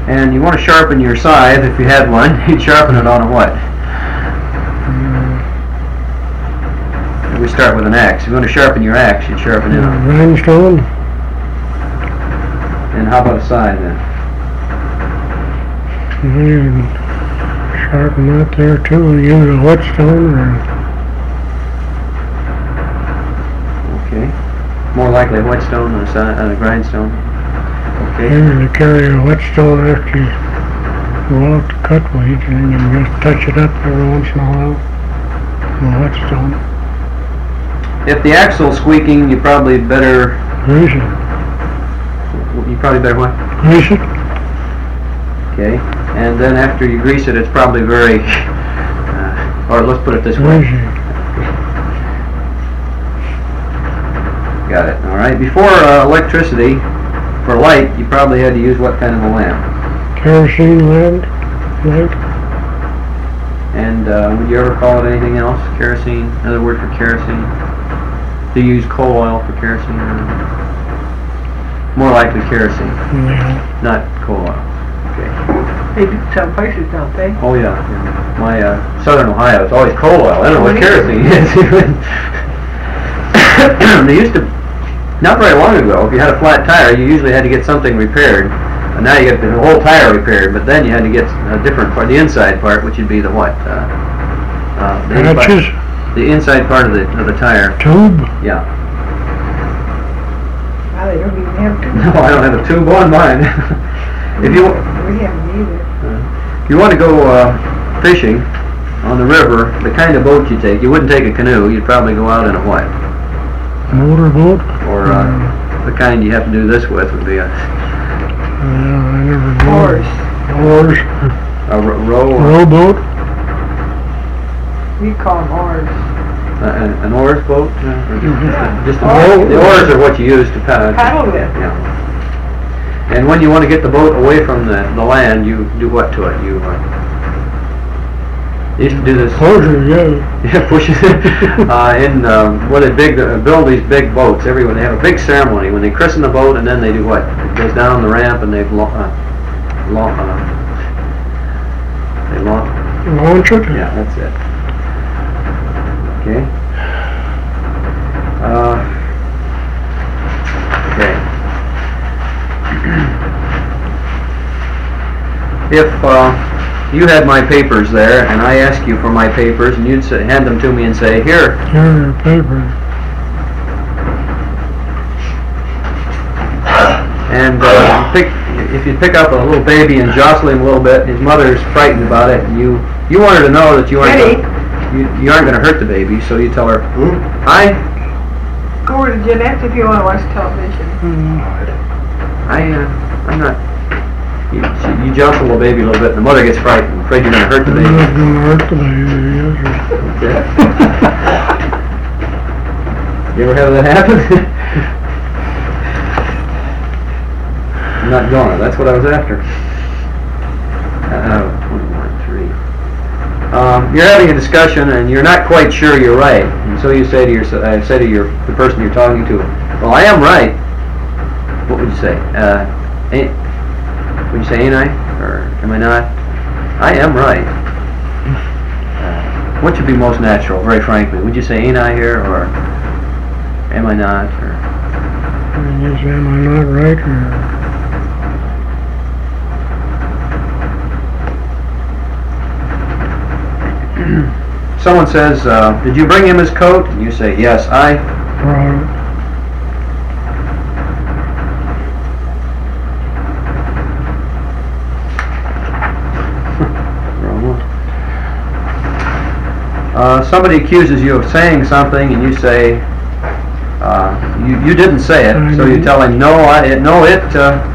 And you want to sharpen your scythe, if you had one. You'd sharpen it on a what? We start with an axe. If you want to sharpen your axe, you'd sharpen it on. Grindstone. And how about a scythe then? You can sharpen that there too and use a whetstone or... Okay. More likely a whetstone than a grindstone. Okay. Maybe to carry a whetstone after you go out to cut weeds, and you can just touch it up every once in a while with a whetstone. If the axle's squeaking, you probably better... Grease it. You probably better what? Grease it. Okay. And then after you grease it, it's probably very... or let's put it this way. Grease it. Got it. All right. Before electricity, for light, you probably had to use what kind of a lamp? Kerosene lamp. Light. And would you ever call it anything else? Kerosene? Another word for kerosene? Do you use coal oil for kerosene? More likely kerosene, Yeah. not coal oil. Okay. They do some places, don't they? Oh yeah. My southern Ohio, it's always coal oil. I don't know what kerosene is even. They used to, not very long ago, if you had a flat tire, you usually had to get something repaired. And now you get the whole tire repaired, but then you had to get a different part, the inside part, which would be the what? Hatches. The inside part of the tire. Tube. Yeah. Well, they don't even have to. No, I don't have a tube on mine. If you We haven't either. if you want to go fishing on the river, the kind of boat you take, you wouldn't take a canoe. You'd probably go out in a what? Motorboat. Or the kind you have to do this with would be a I never did. Oars. Oars. row. Rowboat. We call them oars. An oars boat? Or just a Oars. boat? The oars are what you use to paddle. Paddle with. Yeah. And when you want to get the boat away from the land, you do what to it? You used to do this. Closure, yeah. Yeah, push it. When they build these big boats, everyone they have a big ceremony when they christen the boat, and then they do what? It goes down the ramp, and they launch Launch it. Yeah, that's it. Okay. Okay. If you had my papers there, and I asked you for my papers, and you'd hand them to me and say, "Here." Here are your papers. And if you pick up a little baby and jostle him a little bit, his mother's frightened about it, and you want her to know that you aren't going to hurt the baby, so you tell her, "Hi, Go over to Jeanette's if you want to watch television. I'm not." You jostle the baby a little bit, and the mother gets frightened, afraid you're going to hurt the I'm baby. not going to hurt the baby, yes. Okay. You ever have that happen? I'm not going. That's what I was after. 21-3. You're having a discussion, and you're not quite sure you're right, and so you say to the person you're talking to, "Well, I am right." What would you say? Would you say, "Ain't I?" Or "Am I not?" I am right. What should be most natural, very frankly? Would you say, "Ain't I here?" Or "Am I not?" Or Yes, am I not right? Or someone says, "Did you bring him his coat?" And you say, "Yes, I." Somebody accuses you of saying something, and you say, you didn't say it, so you tell him, "No, it